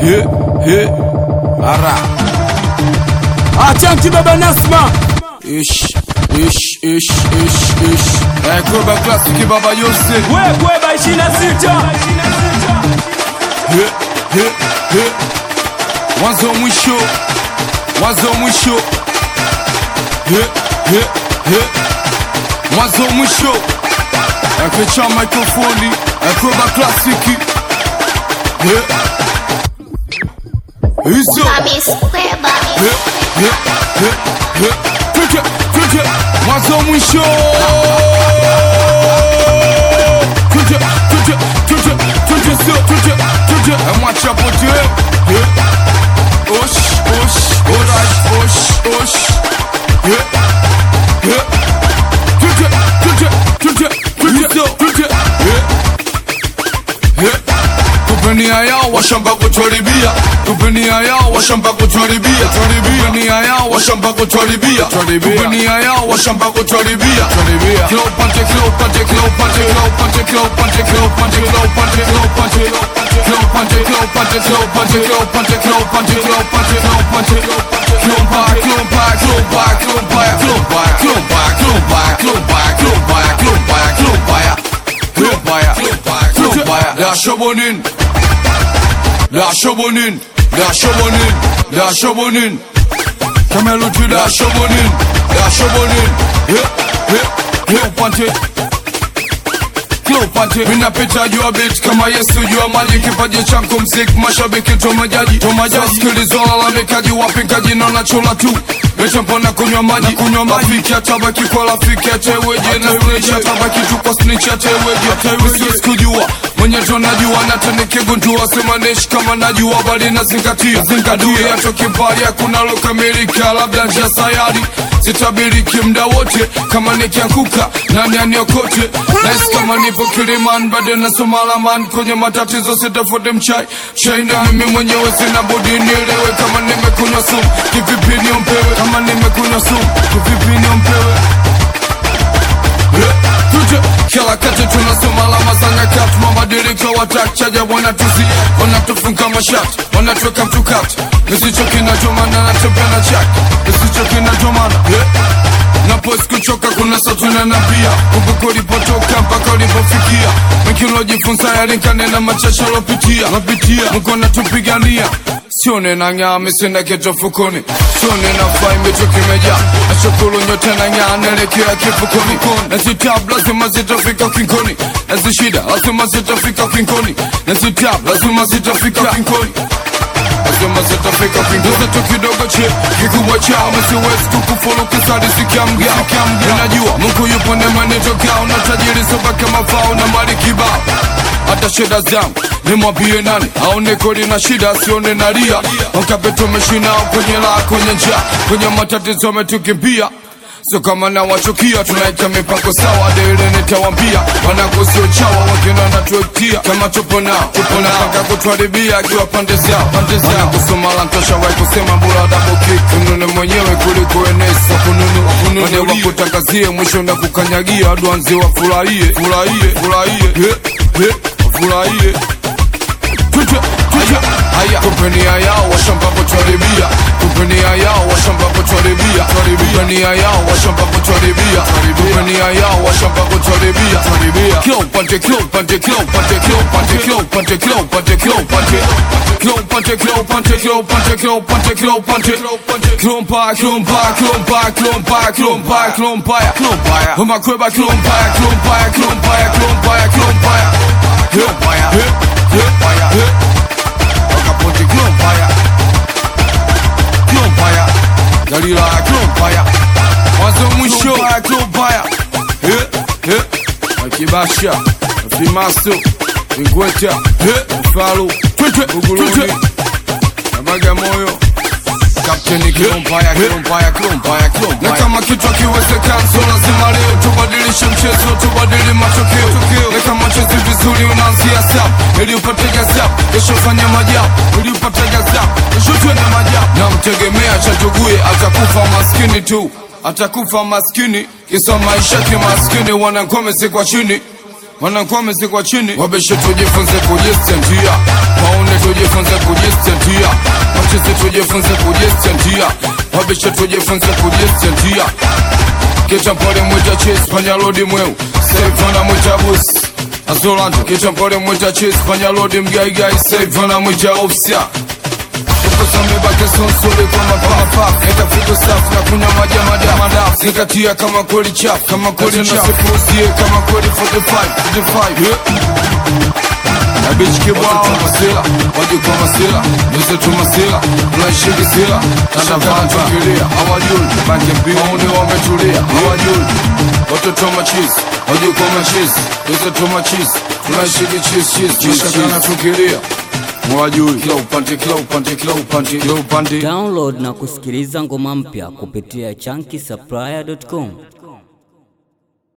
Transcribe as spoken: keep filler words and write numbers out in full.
yeah, yeah. Ara. Achanki baba Nasma. Ish, ish, ish, ish, ish. Eh, Koba Classic baba Yose. We kweba ishirini na sita. Yeah, yeah, yeah. Mwanzo mwisho. Mwanzo mwisho. Yeah, yeah, yeah. Mwanzo mwisho. Akicha microphone. Koba Classic. Yeah. Izo. Kweba. Yeah, yeah, yeah, yeah. Tuje, tuje. Mwanzo mwisho. Tuje, tuje, tuje, tuje, sio, tuje, tuje. Mwacha pote. Yeah. Osh, osh, alright, osh, osh. Yeah, yeah. Tuje, tuje, tuje, tuje, sio, tuje. Yeah, yeah. Kupenia yao washamba kutuharibia, kupenia yao washamba kutuharibia, kupenia yao washamba kutuharibia, kupenia yao washamba kutuharibia. Kill punch, kill punch, kill punch, kill punch, kill punch, kill punch, kill punch, kill punch, kill punch, kill punch, kill punch, kill punch, kill punch, kill punch, kill punch, kill back, kill back, kill back, kill back, kill back, kill back, kill back, kill back, kill back, kill back, kill back, kill back, kill back, kill back. La shobonin. La shobonin, la shobonin, la shobonin. Kamelo tu la shobonin, la shobonin. Yeah, yeah, yeah, pante. Kill pante. Mina pita jua bitch kama Yesu jua maji. Kipaji changu mziki mashabiki tomajaji. Tomajaji skilizola la mekaji wapinkaji na nachola tu. Mecha mpona kunywa maji, kunywa maji. Rafiki atabaki kwa rafiki ateweje. Na snitch atabaki tu kwa snitch ateweje. Usiwezi kujua mwenye tunajua na teneke gundua. Sema neshi kama najua bali na zingatia. Zingatia ya toki mbali hakuna lokamilika. Labda njia sayari sitabiriki mda wote. Kama nikianguka nani aniokote. Nice kama nipo Kiliman bado nasoma laman. Kwenye matatizo sitafuate mchai chai na mimi mwenyewe sina budi nielewe. Kama nimekunywa sumu kivipi niompewe. Kama nimekunywa sumu kivipi niompewe. Yeah, tuje kila kati tunasoma alama za nyakati. Mabadiliko watachaja wanatuzi, wanatufunga mashati, wanatuweka mtukati. Nisichoki na jomana natembea na chaki, nisichoki na jomana. Yeah, napo sikuchoka kuna satuna na pia. Kumbuka ulipotoka mpaka ulipofikia. Mkilo jifunza yalinkane na machacha lopitia. Lopitia, mko natupigania. Sione na ngame sina keto fukoni. Sione na fai mecho kimeja. Ashukuru nyote na ngane lekea kifukoni. Nasi tab lazima zitafika kinkoni. Nasi shida lazima zitafika kinkoni. Nasi tab lazima zitafika kinkoni. Lazima zitafika kinkoni. Nasi tukidogo che kikubwa chao. Mesiwezi kukufolo kisari sikia mgao. Unajua Mungu yupo nema netokao. Na tajiri soba kama fao na mali kibao. Hata shida zangu nimwambie nani aone kodi na shida sione nalia. Wakapeto meshina kwenye la kwenye njia. Kwenye matatizo metukimbia. So kama na wachukia tunaika mipango sawa. Dele nitawambia wanangu sio chawa. Wakina natuektia kama tupo nao. Tupo nao paka kutuharibia akiwa pande zao. Pande zao wanangu lantosha wai kusema mbura double kick. Unune mwenyewe kuliko enesa kununu. Wane wakutakazie mwisho na kukanyagia. Aduanzi wa furahie. Furahie, furahie. Yeah, yeah, furahie. Tuje, tuje. Haya, kupenia yao washamba kutuharibia. Kupenia yao washamba kutuharibia. Kupenia yao washamba kutuharibia. Kupenia yao washamba kutuharibia. Kill pante, kill pante, kill pante, kill pante, kill pante, kill pante, kill pante. Kill pante, kill pante, kill pante, kill pante, kill pante. Kill pa, kill pa, kill pa, kill pa, kill pa, kill pa, kill pa. Huma kweba kill pa, kill pa, kill pa, kill pa, kill pa. Kill pa, kill pa. Wakapote kill pa. Kill pa. Galila kill pa. Mwanzo mwisho kill pa. Eh, eh. Akibasha, Fimasto, Ngweta, eh, Falo, Twitter, Uguluni, Bagamoyo. Kapteni kilompaya, kilompaya, kilompaya, kilompaya. Na kama kitu kiwezekana so lazima leo tubadilishe mchezo, tubadili matokeo. Na kama chezi vizuri unaanzia sap, ili upate gazap, kesho fanya majabu, ili upate gazap, kesho twende majabu. Na mtegemea chachugue atakufa maskini tu, atakufa maskini, kisa maisha kimaskini wanangome si kwa chini. wanakuwa mezikwa chini. Wabeshe tujifunze kujistendia, waone tujifunze kujistendia, wacheze tujifunze kujistendia, wabeshe tujifunze kujistendia. Kitampole mwita chase panya lodi mweu, save wana mwita boss Azolando. Kitampole mwita chase panya lodi mgai gai, save wana mwita ofsia. Kukosa mbake sonsole kwa mapapa, eka fito safi na kunya maja mada mada. Nikatia kama koli chap, kama koli na sepuzie, kama koli forty-five yeah. Na bitch kibao masela, waji kwa masela, nise tu masela, tunashiki sila, tashakana tukilia. Hawajuli, banke mbio, maune wametulia. Hawajuli, watoto machizi, waji kwa machizi, nise tu machizi, tunashiki cheese cheese, tashakana tukilia. Mwajui, kila upande, kila upande, kila upande, kila upande. Download na kusikiliza ngoma mpya kupitia chunky supplier dot com.